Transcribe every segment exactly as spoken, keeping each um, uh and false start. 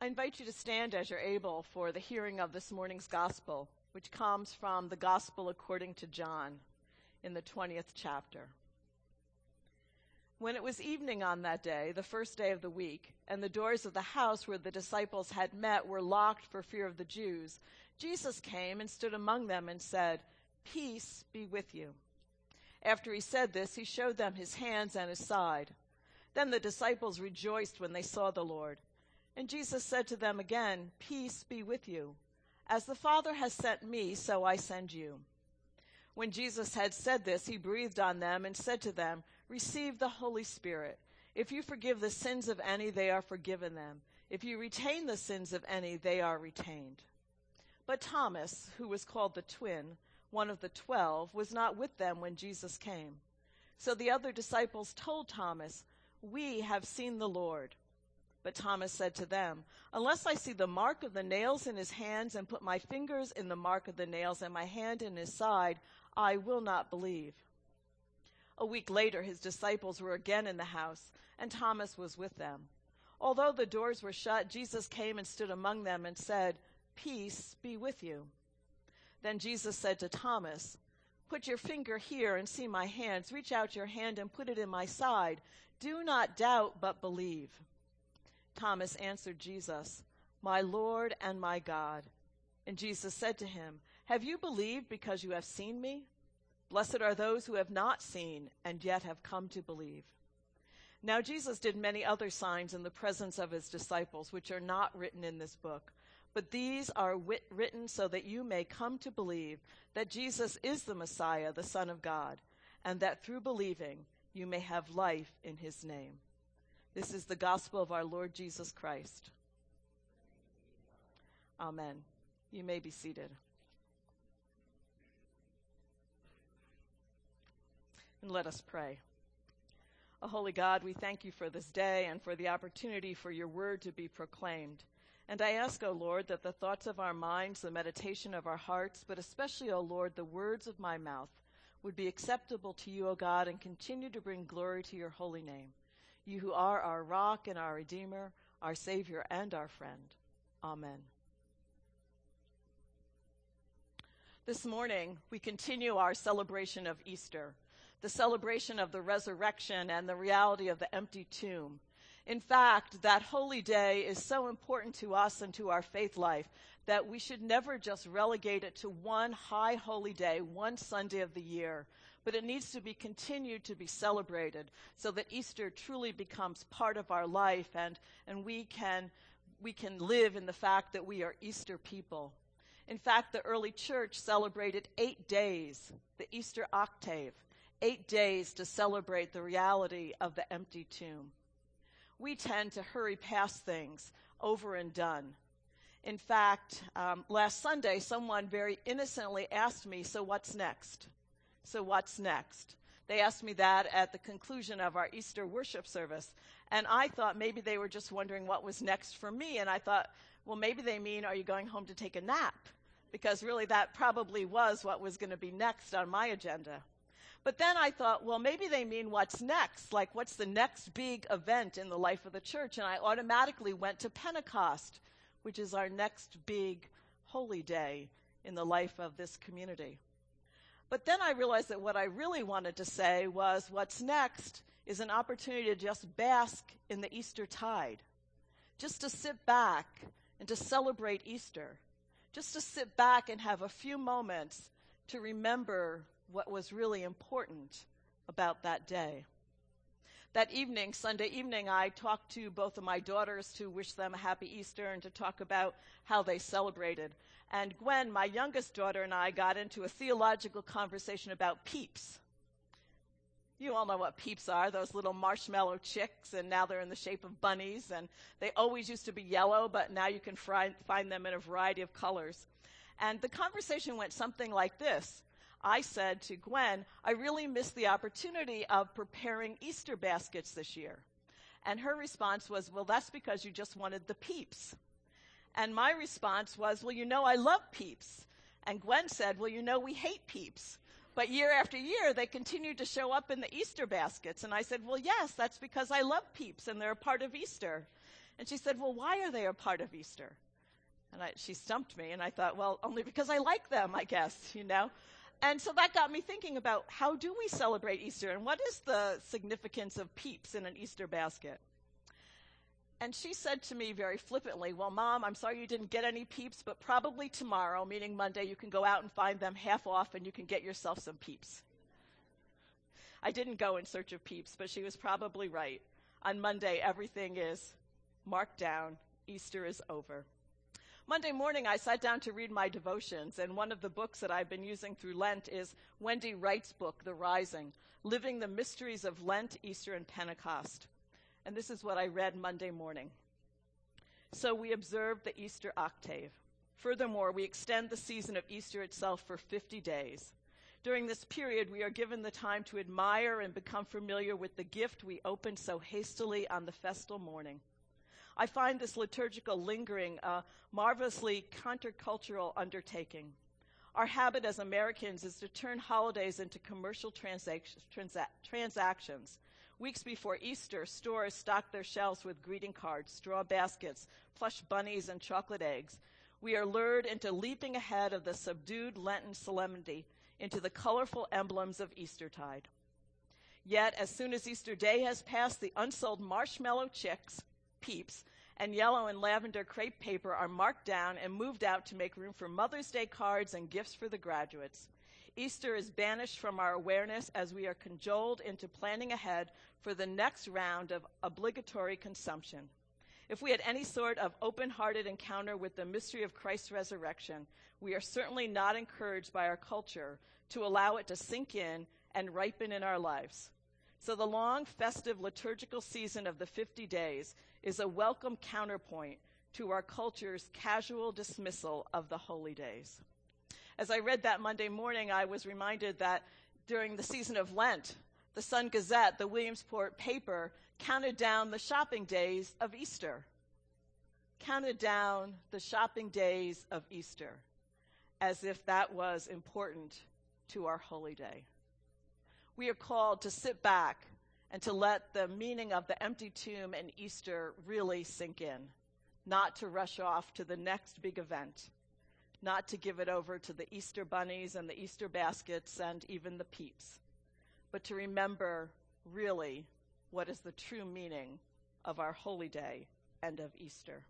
I invite you to stand as you're able for the hearing of this morning's gospel, which comes from the Gospel according to John in the twentieth chapter. When it was evening on that day, the first day of the week, and the doors of the house where the disciples had met were locked for fear of the Jews, Jesus came and stood among them and said, "Peace be with you." After he said this, he showed them his hands and his side. Then the disciples rejoiced when they saw the Lord. And Jesus said to them again, "Peace be with you. As the Father has sent me, so I send you." When Jesus had said this, he breathed on them and said to them, "Receive the Holy Spirit. If you forgive the sins of any, they are forgiven them. If you retain the sins of any, they are retained." But Thomas, who was called the twin, one of the twelve, was not with them when Jesus came. So the other disciples told Thomas, "We have seen the Lord." But Thomas said to them, "Unless I see the mark of the nails in his hands and put my fingers in the mark of the nails and my hand in his side, I will not believe." A week later, his disciples were again in the house, and Thomas was with them. Although the doors were shut, Jesus came and stood among them and said, "Peace be with you." Then Jesus said to Thomas, "Put your finger here and see my hands. Reach out your hand and put it in my side. Do not doubt, but believe." Thomas answered Jesus, "My Lord and my God." And Jesus said to him, "Have you believed because you have seen me? Blessed are those who have not seen and yet have come to believe." Now Jesus did many other signs in the presence of his disciples, which are not written in this book. But these are wit- written so that you may come to believe that Jesus is the Messiah, the Son of God, and that through believing you may have life in his name. This is the gospel of our Lord Jesus Christ. Amen. You may be seated. And let us pray. O holy God, we thank you for this day and for the opportunity for your word to be proclaimed. And I ask, O Lord, that the thoughts of our minds, the meditation of our hearts, but especially, O Lord, the words of my mouth would be acceptable to you, O God, and continue to bring glory to your holy name. You who are our rock and our Redeemer, our Savior and our friend. Amen. This morning, we continue our celebration of Easter, the celebration of the resurrection and the reality of the empty tomb. In fact, that holy day is so important to us and to our faith life that we should never just relegate it to one high holy day, one Sunday of the year, but it needs to be continued to be celebrated so that Easter truly becomes part of our life and, and we can, we can live in the fact that we are Easter people. In fact, the early church celebrated eight days, the Easter octave, eight days to celebrate the reality of the empty tomb. We tend to hurry past things, over and done. In fact, um, last Sunday, someone very innocently asked me, "So what's next?" So what's next? They asked me that at the conclusion of our Easter worship service. And I thought maybe they were just wondering what was next for me. And I thought, well, maybe they mean, are you going home to take a nap? Because really that probably was what was going to be next on my agenda. But then I thought, well, maybe they mean what's next, like what's the next big event in the life of the church? And I automatically went to Pentecost, which is our next big holy day in the life of this community. But then I realized that what I really wanted to say was what's next is an opportunity to just bask in the Easter tide, just to sit back and to celebrate Easter, just to sit back and have a few moments to remember what was really important about that day. That evening, Sunday evening, I talked to both of my daughters to wish them a happy Easter and to talk about how they celebrated. And Gwen, my youngest daughter, and I got into a theological conversation about peeps. You all know what peeps are, those little marshmallow chicks, and now they're in the shape of bunnies. And they always used to be yellow, but now you can fry, find them in a variety of colors. And the conversation went something like this. I said to Gwen, I really missed the opportunity of preparing Easter baskets this year. And her response was, well, that's because you just wanted the peeps. And my response was, well, you know, I love peeps. And Gwen said, well, you know, we hate peeps. But year after year, they continued to show up in the Easter baskets. And I said, well, yes, that's because I love peeps, and they're a part of Easter. And she said, well, why are they a part of Easter? And I, she stumped me, and I thought, well, only because I like them, I guess, you know. And so that got me thinking about how do we celebrate Easter, and what is the significance of Peeps in an Easter basket? And she said to me very flippantly, well, Mom, I'm sorry you didn't get any Peeps, but probably tomorrow, meaning Monday, you can go out and find them half off and you can get yourself some Peeps. I didn't go in search of Peeps, but she was probably right. On Monday, everything is marked down. Easter is over. Monday morning, I sat down to read my devotions, and one of the books that I've been using through Lent is Wendy Wright's book, The Rising, Living the Mysteries of Lent, Easter, and Pentecost. And this is what I read Monday morning. So we observe the Easter octave. Furthermore, we extend the season of Easter itself for fifty days. During this period, we are given the time to admire and become familiar with the gift we opened so hastily on the festal morning. I find this liturgical lingering a marvelously countercultural undertaking. Our habit as Americans is to turn holidays into commercial transac- transa- transactions. Weeks before Easter, stores stock their shelves with greeting cards, straw baskets, plush bunnies, and chocolate eggs. We are lured into leaping ahead of the subdued Lenten solemnity into the colorful emblems of Eastertide. Yet, as soon as Easter Day has passed, the unsold marshmallow chicks, Peeps, and yellow and lavender crepe paper are marked down and moved out to make room for Mother's Day cards and gifts for the graduates. Easter is banished from our awareness as we are cajoled into planning ahead for the next round of obligatory consumption. If we had any sort of open-hearted encounter with the mystery of Christ's resurrection, we are certainly not encouraged by our culture to allow it to sink in and ripen in our lives. So the long, festive, liturgical season of the fifty days is a welcome counterpoint to our culture's casual dismissal of the holy days. As I read that Monday morning, I was reminded that during the season of Lent, the Sun Gazette, the Williamsport paper, counted down the shopping days of Easter. Counted down the shopping days of Easter, as if that was important to our holy day. We are called to sit back and to let the meaning of the empty tomb and Easter really sink in, not to rush off to the next big event, not to give it over to the Easter bunnies and the Easter baskets and even the Peeps, but to remember really what is the true meaning of our holy day and of Easter.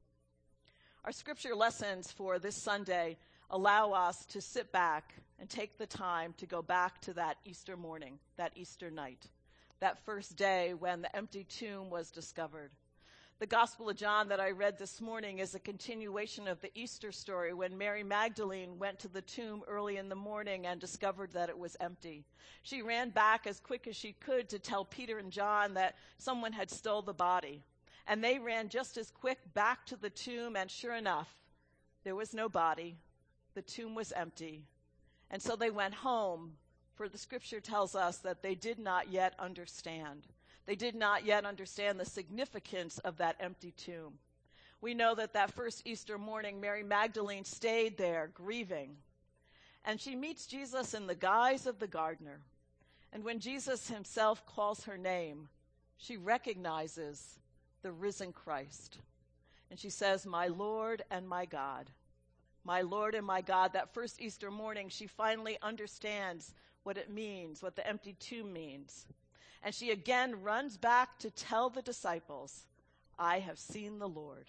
Our scripture lessons for this Sunday allow us to sit back and take the time to go back to that Easter morning, that Easter night, that first day when the empty tomb was discovered. The Gospel of John that I read this morning is a continuation of the Easter story when Mary Magdalene went to the tomb early in the morning and discovered that it was empty. She ran back as quick as she could to tell Peter and John that someone had stole the body. And they ran just as quick back to the tomb, and sure enough, there was no body. The tomb was empty. And so they went home, for the scripture tells us that they did not yet understand. They did not yet understand the significance of that empty tomb. We know that that first Easter morning, Mary Magdalene stayed there grieving. And she meets Jesus in the guise of the gardener. And when Jesus himself calls her name, she recognizes the risen Christ. And she says, "My Lord and my God." My Lord and my God. That first Easter morning, she finally understands what it means, what the empty tomb means. And she again runs back to tell the disciples, "I have seen the Lord.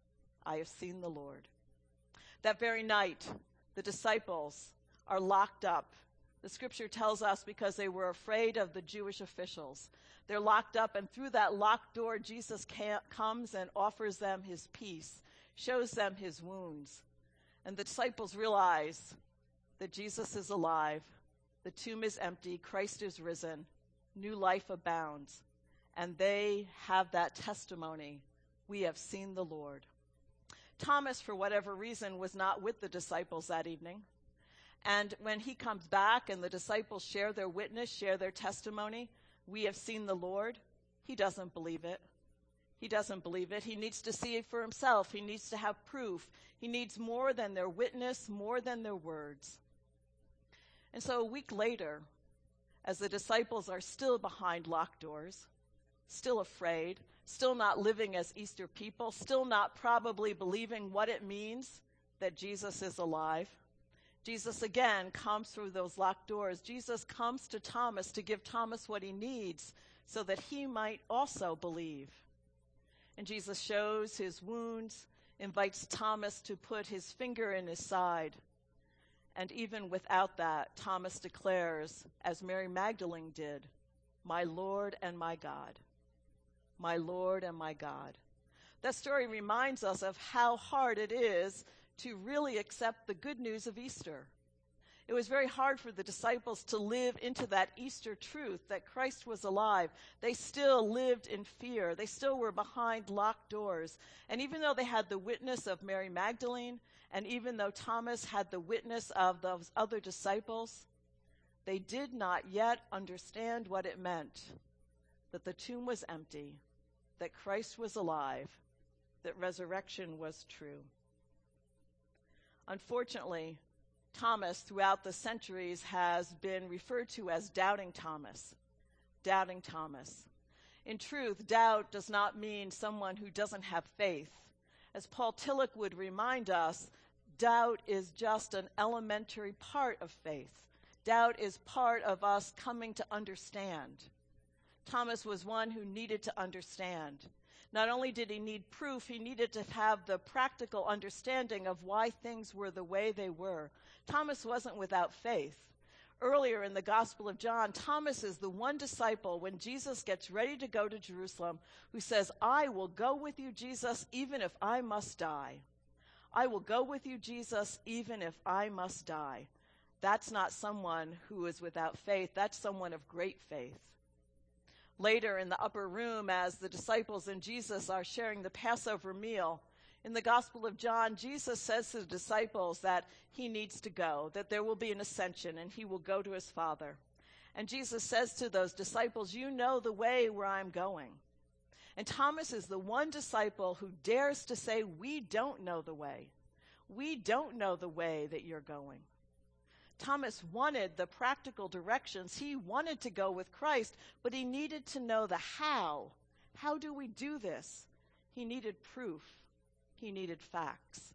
I have seen the Lord." That very night, the disciples are locked up. The scripture tells us because they were afraid of the Jewish officials. They're locked up, and through that locked door, Jesus ca- comes and offers them his peace, shows them his wounds. And the disciples realize that Jesus is alive, the tomb is empty, Christ is risen, new life abounds. And they have that testimony, "We have seen the Lord." Thomas, for whatever reason, was not with the disciples that evening. And when he comes back and the disciples share their witness, share their testimony, "We have seen the Lord," he doesn't believe it. He doesn't believe it. He needs to see it for himself. He needs to have proof. He needs more than their witness, more than their words. And so a week later, as the disciples are still behind locked doors, still afraid, still not living as Easter people, still not probably believing what it means that Jesus is alive. Jesus again comes through those locked doors. Jesus comes to Thomas to give Thomas what he needs so that he might also believe. And Jesus shows his wounds, invites Thomas to put his finger in his side. And even without that, Thomas declares, as Mary Magdalene did, "My Lord and my God. My Lord and my God." That story reminds us of how hard it is to really accept the good news of Easter. It was very hard for the disciples to live into that Easter truth that Christ was alive. They still lived in fear. They still were behind locked doors. And even though they had the witness of Mary Magdalene, and even though Thomas had the witness of those other disciples, they did not yet understand what it meant, that the tomb was empty, that Christ was alive, that resurrection was true. Unfortunately, Thomas, throughout the centuries, has been referred to as Doubting Thomas. Doubting Thomas. In truth, doubt does not mean someone who doesn't have faith. As Paul Tillich would remind us, doubt is just an elementary part of faith. Doubt is part of us coming to understand. Thomas was one who needed to understand. Not only did he need proof, he needed to have the practical understanding of why things were the way they were. Thomas wasn't without faith. Earlier in the Gospel of John, Thomas is the one disciple when Jesus gets ready to go to Jerusalem who says, "I will go with you, Jesus, even if I must die. I will go with you, Jesus, even if I must die." That's not someone who is without faith. That's someone of great faith. Later in the upper room, as the disciples and Jesus are sharing the Passover meal, in the Gospel of John, Jesus says to the disciples that he needs to go, that there will be an ascension, and he will go to his Father. And Jesus says to those disciples, "You know the way where I'm going." And Thomas is the one disciple who dares to say, "We don't know the way. We don't know the way that you're going." Thomas wanted the practical directions. He wanted to go with Christ, but he needed to know the how. How do we do this? He needed proof. He needed facts.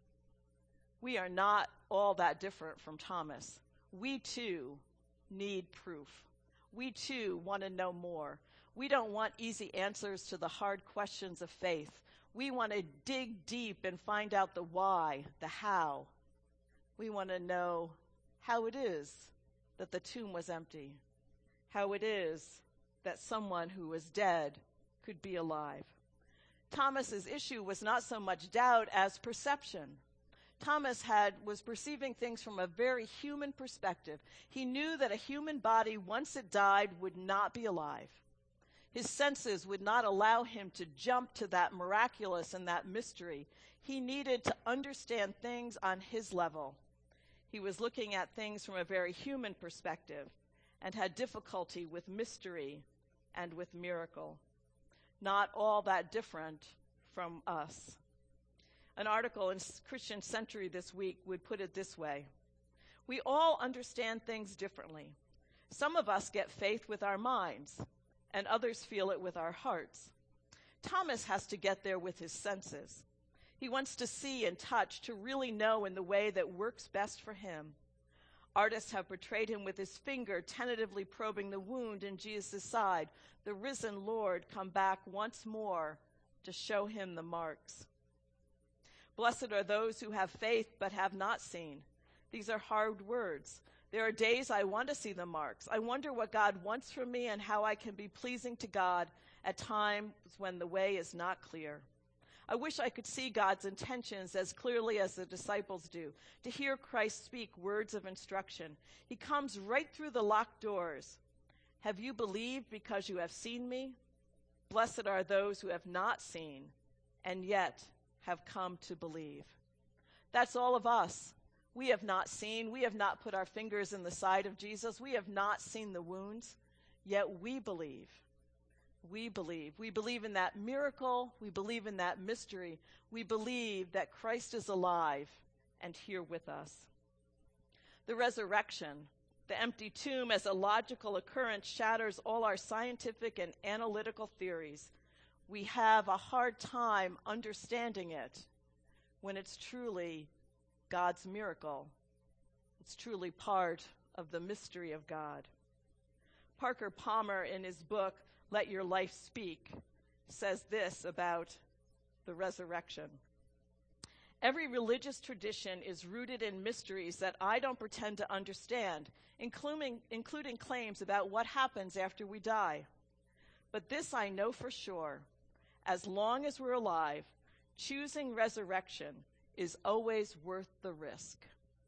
We are not all that different from Thomas. We too need proof. We too want to know more. We don't want easy answers to the hard questions of faith. We want to dig deep and find out the why, the how. We want to know how it is that the tomb was empty, how it is that someone who was dead could be alive. Thomas's issue was not so much doubt as perception. Thomas had was perceiving things from a very human perspective. He knew that a human body, once it died, would not be alive. His senses would not allow him to jump to that miraculous and that mystery. He needed to understand things on his level. He was looking at things from a very human perspective and had difficulty with mystery and with miracle. Not all that different from us. An article in Christian Century this week would put it this way: we all understand things differently. Some of us get faith with our minds, and others feel it with our hearts. Thomas has to get there with his senses. He wants to see and touch, to really know in the way that works best for him. Artists have portrayed him with his finger tentatively probing the wound in Jesus' side, the risen Lord come back once more to show him the marks. Blessed are those who have faith but have not seen. These are hard words. There are days I want to see the marks. I wonder what God wants from me and how I can be pleasing to God at times when the way is not clear. I wish I could see God's intentions as clearly as the disciples do, to hear Christ speak words of instruction. He comes right through the locked doors. Have you believed because you have seen me? Blessed are those who have not seen and yet have come to believe. That's all of us. We have not seen. We have not put our fingers in the side of Jesus. We have not seen the wounds, yet we believe. We believe. We believe in that miracle. We believe in that mystery. We believe that Christ is alive and here with us. The resurrection The empty tomb as a logical occurrence shatters all our scientific and analytical theories. We have a hard time understanding it when it's truly God's miracle. It's truly part of the mystery of God. Parker Palmer, in his book, Let Your Life Speak, says this about the resurrection. Every religious tradition is rooted in mysteries that I don't pretend to understand, including, including claims about what happens after we die. But this I know for sure. As long as we're alive, choosing resurrection is always worth the risk.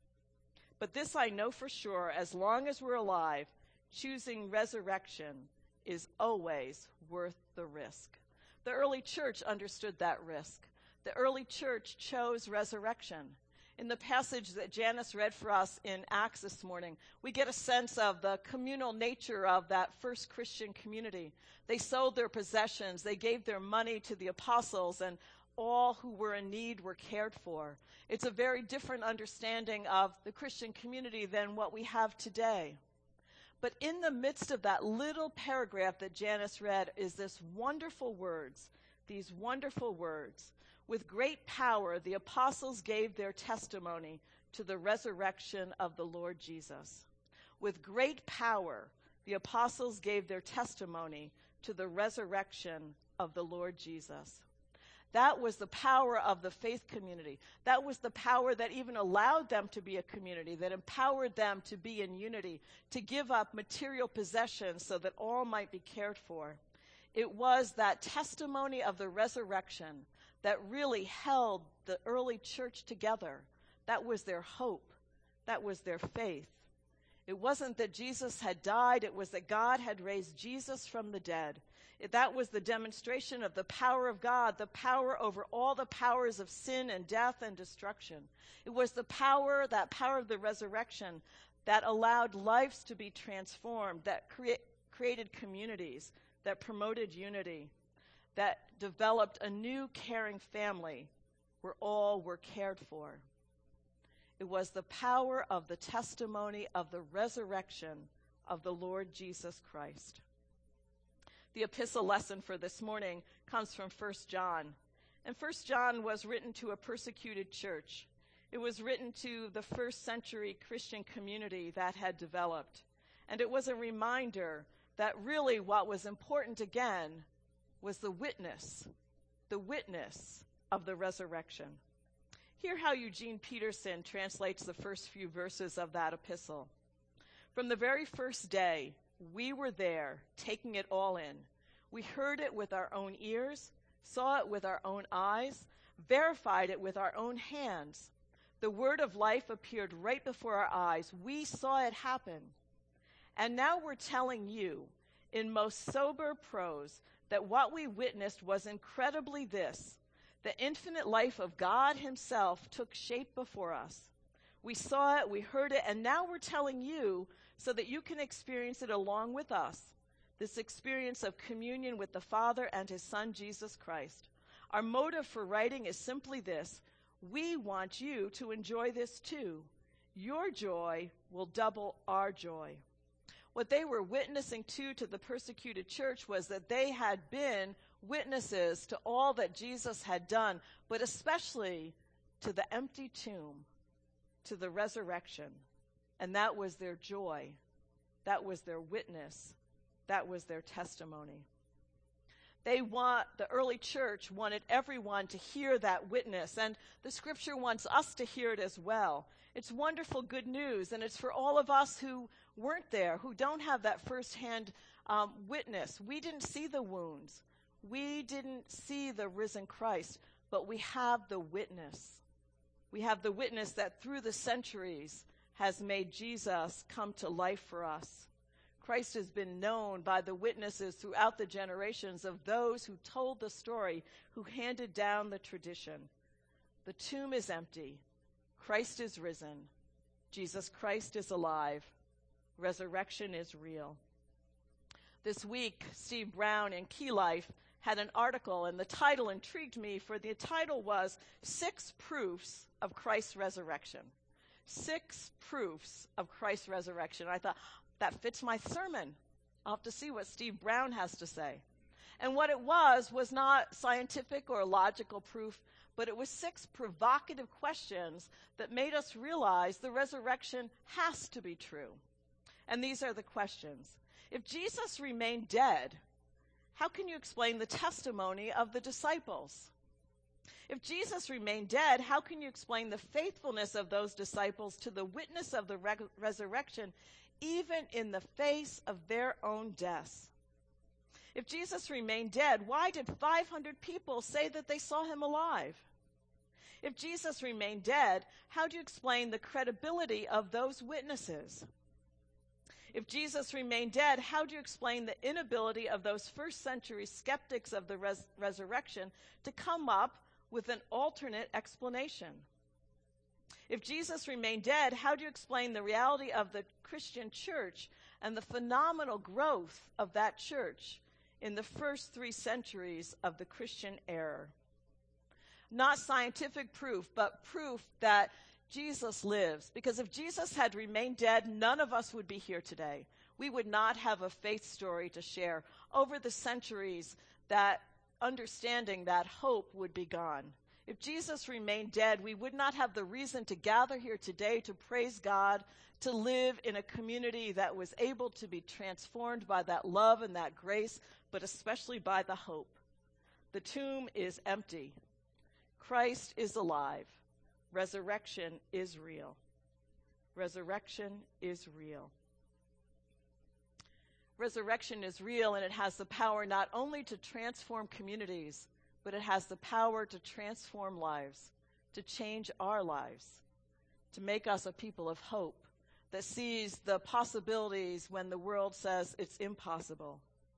But this I know for sure, as long as we're alive, choosing resurrection is always worth the risk. The early church understood that risk. The early church chose resurrection. In the passage that Janice read for us in Acts this morning, we get a sense of the communal nature of that first Christian community. They sold their possessions, they gave their money to the apostles, and all who were in need were cared for. It's a very different understanding of the Christian community than what we have today. But in the midst of that little paragraph that Janice read is this wonderful words, these wonderful words. With great power, the apostles gave their testimony to the resurrection of the Lord Jesus. With great power, the apostles gave their testimony to the resurrection of the Lord Jesus. That was the power of the faith community. That was the power that even allowed them to be a community, that empowered them to be in unity, to give up material possessions so that all might be cared for. It was that testimony of the resurrection that really held the early church together. That was their hope. That was their faith. It wasn't that Jesus had died. It was that God had raised Jesus from the dead. It, that was the demonstration of the power of God, the power over all the powers of sin and death and destruction. It was the power, that power of the resurrection, that allowed lives to be transformed, that crea- created communities, that promoted unity, that developed a new caring family where all were cared for. It was the power of the testimony of the resurrection of the Lord Jesus Christ. The epistle lesson for this morning comes from First John. And First John was written to a persecuted church. It was written to the first century Christian community that had developed. And it was a reminder that really what was important again was the witness, the witness of the resurrection. Hear how Eugene Peterson translates the first few verses of that epistle. From the very first day, we were there, taking it all in. We heard it with our own ears, saw it with our own eyes, verified it with our own hands. The word of life appeared right before our eyes. We saw it happen. And now we're telling you, in most sober prose, that what we witnessed was incredibly this: the infinite life of God himself took shape before us. We saw it, we heard it, and now we're telling you so that you can experience it along with us, this experience of communion with the Father and his Son, Jesus Christ. Our motive for writing is simply this: we want you to enjoy this too. Your joy will double our joy. What they were witnessing to to the persecuted church was that they had been witnesses to all that Jesus had done, but especially to the empty tomb, to the resurrection. And that was their joy. That was their witness. That was their testimony. They want, the early church wanted everyone to hear that witness, and the scripture wants us to hear it as well. It's wonderful good news, and it's for all of us who weren't there, who don't have that firsthand um, witness. We didn't see the wounds. We didn't see the risen Christ, but we have the witness. We have the witness that through the centuries has made Jesus come to life for us. Christ has been known by the witnesses throughout the generations of those who told the story, who handed down the tradition. The tomb is empty. Christ is risen. Jesus Christ is alive. Resurrection is real. This week, Steve Brown in Key Life had an article, and the title intrigued me, for the title was Six Proofs of Christ's Resurrection. Six proofs of Christ's resurrection. I thought, that fits my sermon. I'll have to see what Steve Brown has to say. And what it was was not scientific or logical proof, but it was six provocative questions that made us realize the resurrection has to be true. And these are the questions. If Jesus remained dead, how can you explain the testimony of the disciples? If Jesus remained dead, how can you explain the faithfulness of those disciples to the witness of the re- resurrection, even in the face of their own deaths? If Jesus remained dead, why did five hundred people say that they saw him alive? If Jesus remained dead, how do you explain the credibility of those witnesses? If Jesus remained dead, how do you explain the inability of those first century skeptics of the res- resurrection to come up with an alternate explanation? If Jesus remained dead, how do you explain the reality of the Christian church and the phenomenal growth of that church in the first three centuries of the Christian era? Not scientific proof, but proof that Jesus lives. Because if Jesus had remained dead, none of us would be here today. We would not have a faith story to share. Over the centuries, that understanding, that hope would be gone. If Jesus remained dead, we would not have the reason to gather here today to praise God, to live in a community that was able to be transformed by that love and that grace, but especially by the hope. The tomb is empty. Christ is alive. Resurrection is real. Resurrection is real. Resurrection is real, and it has the power not only to transform communities, but it has the power to transform lives, to change our lives, to make us a people of hope that sees the possibilities when the world says it's impossible.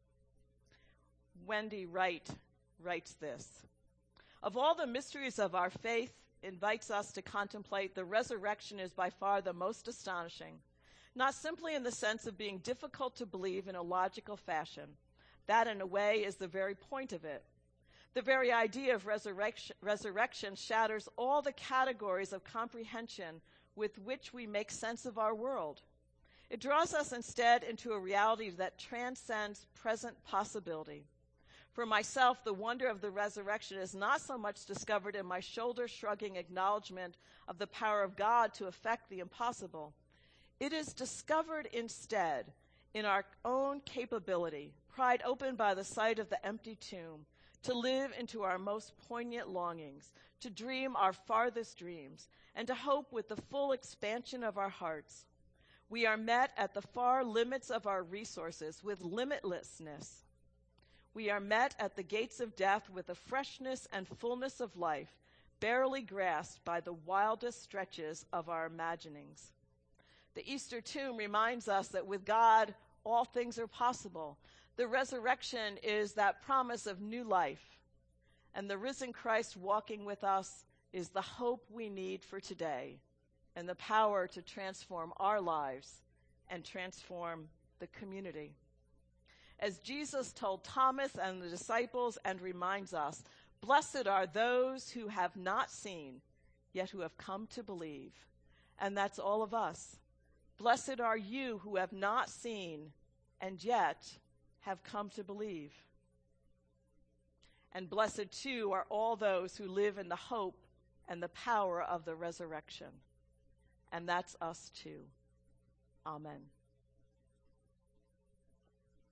Wendy Wright writes this: of all the mysteries of our faith invites us to contemplate, the resurrection is by far the most astonishing, not simply in the sense of being difficult to believe in a logical fashion. That, in a way, is the very point of it. The very idea of resurrection, resurrection shatters all the categories of comprehension with which we make sense of our world. It draws us instead into a reality that transcends present possibility. For myself, the wonder of the resurrection is not so much discovered in my shoulder-shrugging acknowledgement of the power of God to effect the impossible. It is discovered instead in our own capability, pried open by the sight of the empty tomb, to live into our most poignant longings, to dream our farthest dreams, and to hope with the full expansion of our hearts. We are met at the far limits of our resources with limitlessness. We are met at the gates of death with a freshness and fullness of life, barely grasped by the wildest stretches of our imaginings. The Easter tomb reminds us that with God, all things are possible. The resurrection is that promise of new life, and the risen Christ walking with us is the hope we need for today and the power to transform our lives and transform the community. As Jesus told Thomas and the disciples and reminds us, blessed are those who have not seen, yet who have come to believe. And that's all of us. Blessed are you who have not seen and yet have come to believe. And blessed too are all those who live in the hope and the power of the resurrection. And that's us too. Amen.